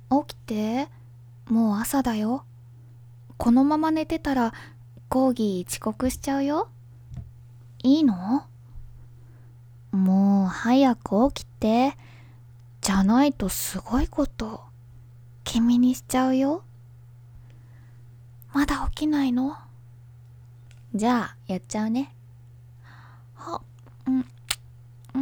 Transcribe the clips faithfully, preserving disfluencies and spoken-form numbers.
起きて。もう朝だよ。このまま寝てたら講義遅刻しちゃうよ。いいの？もう早く起きて。じゃないとすごいこと君にしちゃうよ。まだ起きないの？じゃあやっちゃうね。は、うん、うん。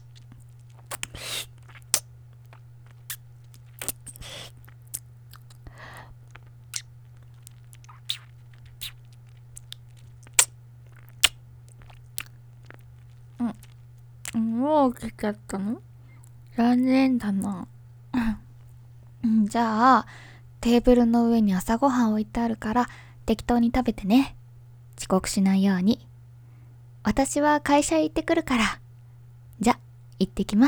うん、もう起きちゃったの？残念だな。うん、じゃあテーブルの上に朝ごはん置いてあるから適当に食べてね。遅刻しないように。私は会社行ってくるから。じゃ、行ってきます。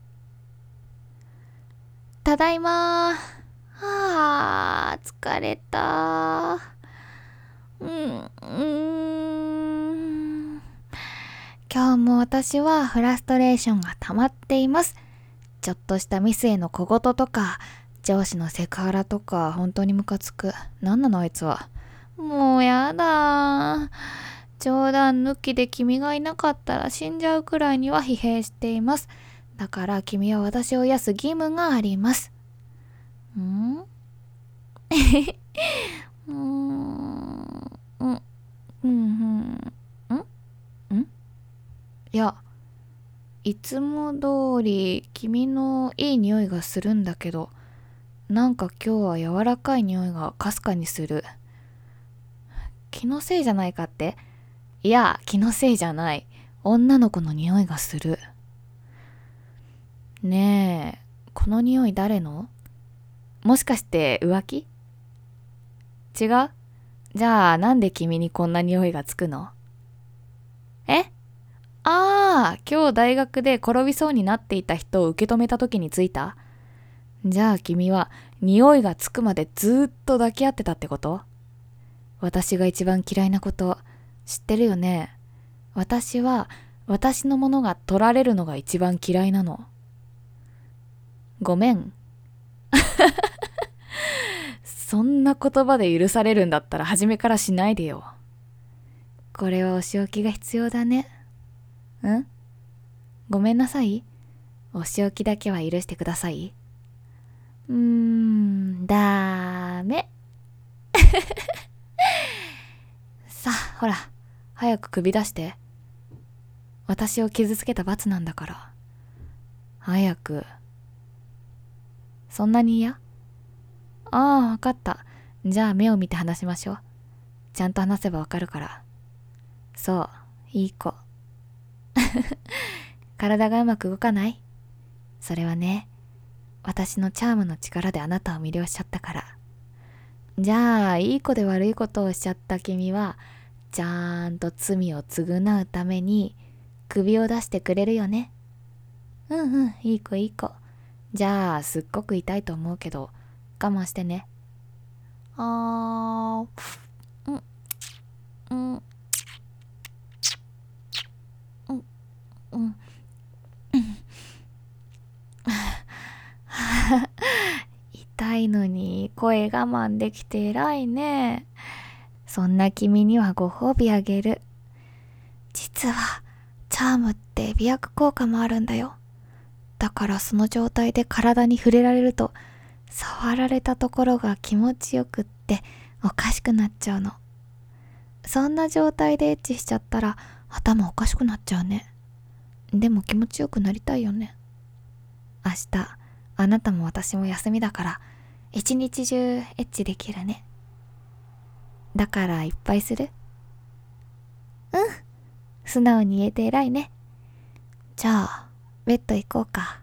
ただいまー。はあ、疲れたー。うん、うーん。今日も私はフラストレーションが溜まっています。ちょっとしたミスへの小言とか、上司のセクハラとか、本当にムカつく。なんなのあいつは。もうやだー。冗談抜きで君がいなかったら死んじゃうくらいには疲弊しています。だから君は私を癒す義務があります。んうーん。うん。うん。うん。んんいや、いつも通り君のいい匂いがするんだけど、なんか今日は柔らかい匂いがかすかにする。気のせいじゃないかって？いや、気のせいじゃない。女の子の匂いがする。ねえ、この匂い誰の？もしかして浮気？違う？じゃあなんで君にこんな匂いがつくの？え？ああ、今日大学で転びそうになっていた人を受け止めた時についた？じゃあ君は匂いがつくまでずーっと抱き合ってたってこと？私が一番嫌いなこと知ってるよね？私は私のものが取られるのが一番嫌いなの。ごめん。そんな言葉で許されるんだったら初めからしないでよ。これはお仕置きが必要だね。ん？ごめんなさい。お仕置きだけは許してください。うーん、だーめ。さあ、ほら、早く首出して。私を傷つけた罰なんだから。早く。そんなに嫌？ああ、わかった。じゃあ目を見て話しましょう。ちゃんと話せばわかるから。そう、いい子。体がうまく動かない？それはね、私のチャームの力であなたを魅了しちゃったから。じゃあ、いい子で悪いことをしちゃった君は、ちゃんと罪を償うために、首を出してくれるよね。うんうん、いい子いい子。じゃあ、すっごく痛いと思うけど、我慢してね。あー、うん、うん、うん、うん。痛いのに声我慢できて偉いね。そんな君にはご褒美あげる。実はチャームって美白効果もあるんだよ。だからその状態で体に触れられると、触られたところが気持ちよくっておかしくなっちゃうの。そんな状態でエッチしちゃったら頭おかしくなっちゃうね。でも気持ちよくなりたいよね。明日あなたも私も休みだから一日中エッチできるね。だからいっぱいする？うん、素直に言えて偉いね。じゃあベッド行こうか。